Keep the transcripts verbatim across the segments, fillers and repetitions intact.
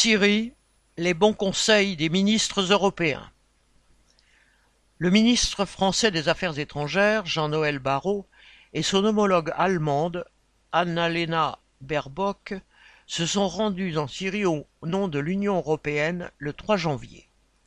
Syrie, les bons conseils des ministres européens. Le ministre français des Affaires étrangères, Jean-Noël Barrot, et son homologue allemande, Annalena Baerbock, se sont rendus en Syrie au nom de l'Union européenne le trois janvier.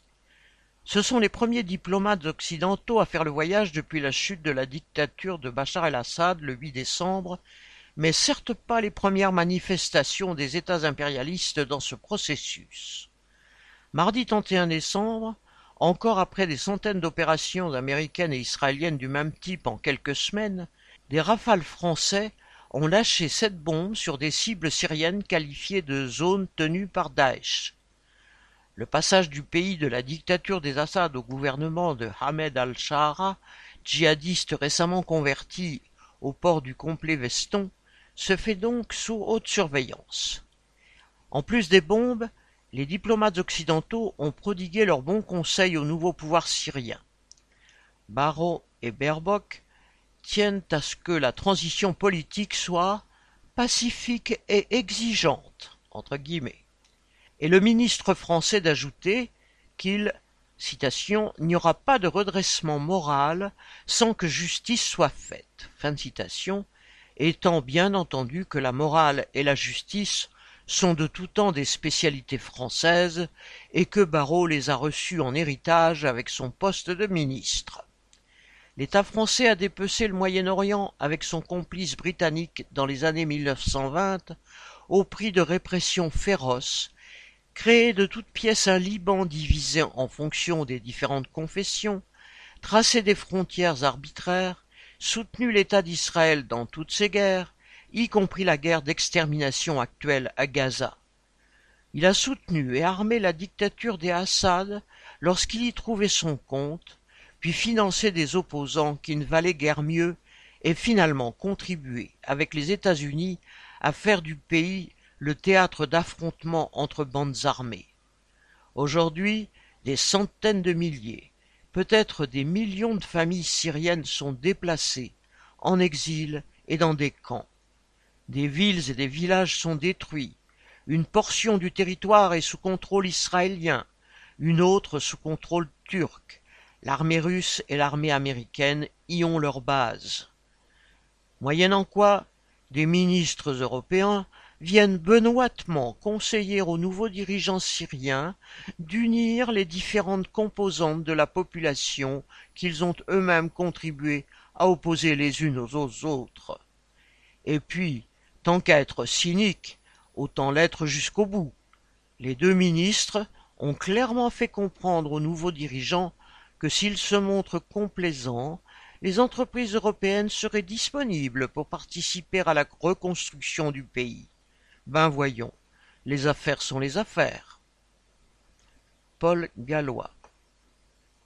Ce sont les premiers diplomates occidentaux à faire le voyage depuis la chute de la dictature de Bachar el-Assad le huit décembre, mais certes pas les premières manifestations des États impérialistes dans ce processus. Mardi trente et un décembre, encore après des centaines d'opérations américaines et israéliennes du même type en quelques semaines, des rafales français ont lâché sept bombes sur des cibles syriennes qualifiées de zones tenues par Daesh. Le passage du pays de la dictature des Assad au gouvernement de Ahmed al-Shara, djihadiste récemment converti au port du complet veston, se fait donc sous haute surveillance. En plus des bombes, les diplomates occidentaux ont prodigué leurs bons conseils au nouveau pouvoir syrien. Barrot et Baerbock tiennent à ce que la transition politique soit pacifique et exigeante, entre guillemets. Et le ministre français d'ajouter qu'il, citation, n'y aura pas de redressement moral sans que justice soit faite, fin de citation, étant bien entendu que la morale et la justice sont de tout temps des spécialités françaises et que Barrot les a reçues en héritage avec son poste de ministre. L'État français a dépecé le Moyen-Orient avec son complice britannique dans les années mille neuf cent vingt au prix de répressions féroces, créé de toutes pièces un Liban divisé en fonction des différentes confessions, tracé des frontières arbitraires, soutenu l'État d'Israël dans toutes ses guerres, y compris la guerre d'extermination actuelle à Gaza. Il a soutenu et armé la dictature des Assad lorsqu'il y trouvait son compte, puis financé des opposants qui ne valaient guère mieux et finalement contribué, avec les États-Unis, à faire du pays le théâtre d'affrontements entre bandes armées. Aujourd'hui, des centaines de milliers, peut-être des millions de familles syriennes sont déplacées, en exil et dans des camps. Des villes et des villages sont détruits, une portion du territoire est sous contrôle israélien, une autre sous contrôle turc. L'armée russe et l'armée américaine y ont leur base. Moyennant quoi, des ministres européens viennent benoîtement conseiller aux nouveaux dirigeants syriens d'unir les différentes composantes de la population qu'ils ont eux-mêmes contribué à opposer les unes aux autres. Et puis, tant qu'à être cynique, autant l'être jusqu'au bout. Les deux ministres ont clairement fait comprendre aux nouveaux dirigeants que s'ils se montrent complaisants, les entreprises européennes seraient disponibles pour participer à la reconstruction du pays. Ben voyons, les affaires sont les affaires. Paul Gallois.